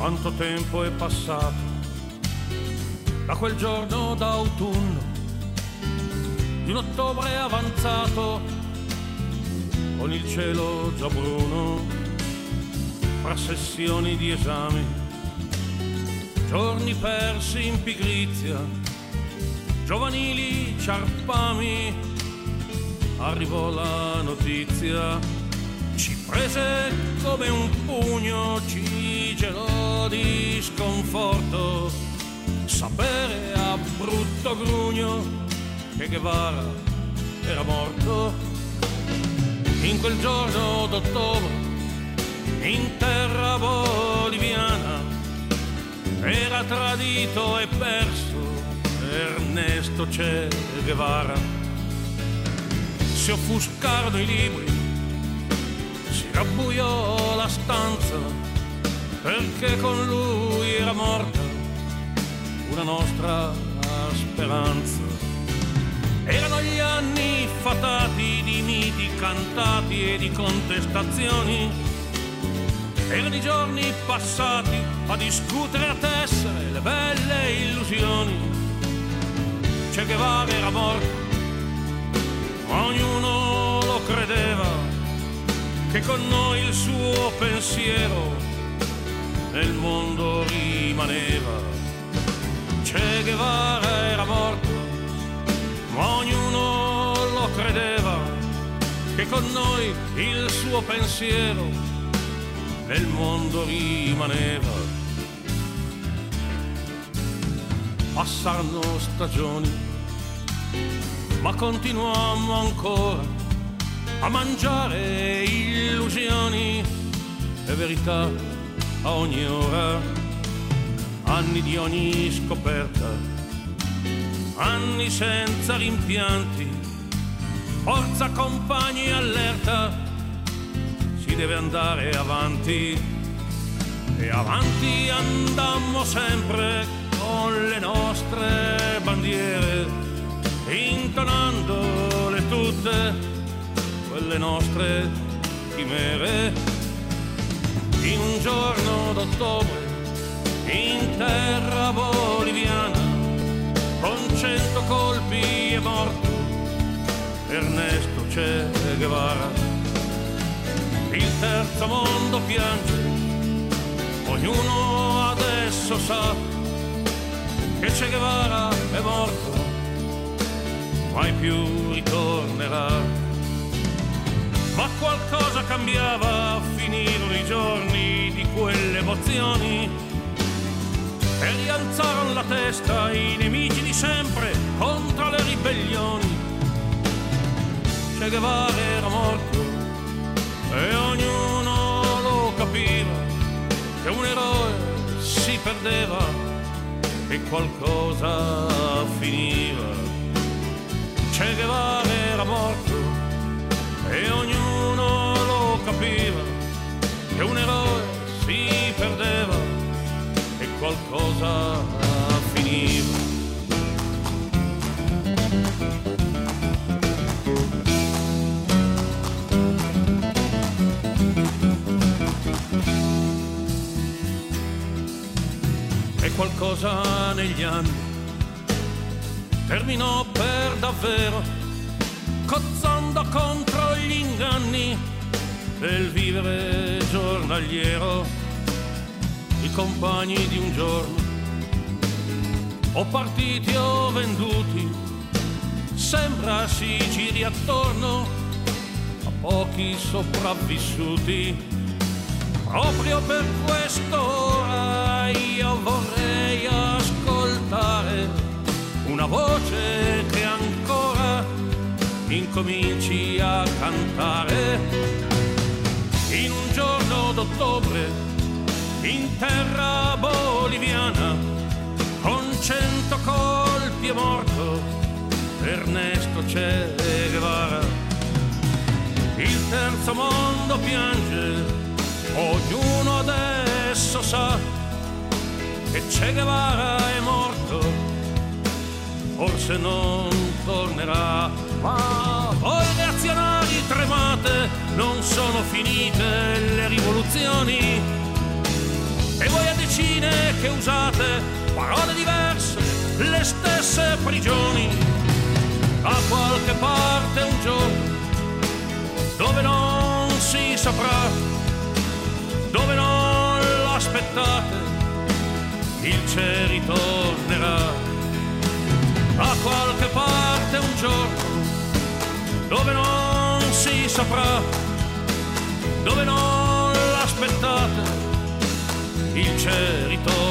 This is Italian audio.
Quanto tempo è passato da quel giorno d'autunno, di un ottobre avanzato, con il cielo già bruno, fra sessioni di esami, giorni persi in pigrizia, giovanili ciarpami. Arrivò la notizia, ci prese come un pugno, ci gelò di sconforto, sapere a brutto grugno che Guevara era morto. In quel giorno d'ottobre, in terra boliviana, era tradito e perso Ernesto Che Guevara. Si offuscarono i libri, si rabbuiò la stanza, perché con lui era morta una nostra speranza. Erano gli anni fatati di miti cantati e di contestazioni, erano i giorni passati a discutere a tessere le belle illusioni. Che Guevara era morto, ognuno lo credeva, che con noi il suo pensiero nel mondo rimaneva. Che Guevara era morto, ma ognuno lo credeva, che con noi il suo pensiero nel mondo rimaneva. Passarono stagioni, ma continuammo ancora a mangiare illusioni e verità a ogni ora. Anni di ogni scoperta, anni senza rimpianti, forza compagni allerta, si deve andare avanti. E avanti andammo sempre con le nostre bandiere, intonandole tutte quelle nostre chimere. In un giorno d'ottobre, in terra boliviana, con 100 colpi è morto Ernesto Che Guevara. Il terzo mondo piange, ognuno adesso sa che Che Guevara è morto, mai più ritornerà. Ma qualcosa cambiava, finirono i giorni di quelle emozioni e rialzarono la testa i nemici di sempre contro le ribellioni. Che Guevara era morto e ognuno lo capiva, che un eroe si perdeva e qualcosa finiva. Che Guevara era morto e ognuno lo capiva, che un eroe si perdeva e qualcosa finiva. E qualcosa negli anni terminò per davvero, cozzando contro gli inganni del vivere giornaliero. I compagni di un giorno, o partiti o venduti, sembra si giri attorno a pochi sopravvissuti. Proprio per quest'ora io vorrei ascoltare una voce che ancora incominci a cantare. In un giorno d'ottobre, in terra boliviana, con 100 colpi è morto Ernesto Che Guevara. Il terzo mondo piange, ognuno adesso sa che Che Guevara è morto, forse non tornerà. Ma voi reazionari tremate, non sono finite le rivoluzioni, e voi a vicine che usate, parole diverse, le stesse prigioni. Da qualche parte un giorno, dove non si saprà, dove non l'aspettate, il cielo ritornerà. Da qualche parte un giorno, dove non si saprà, dove non l'aspettate, il cielo ritornerà.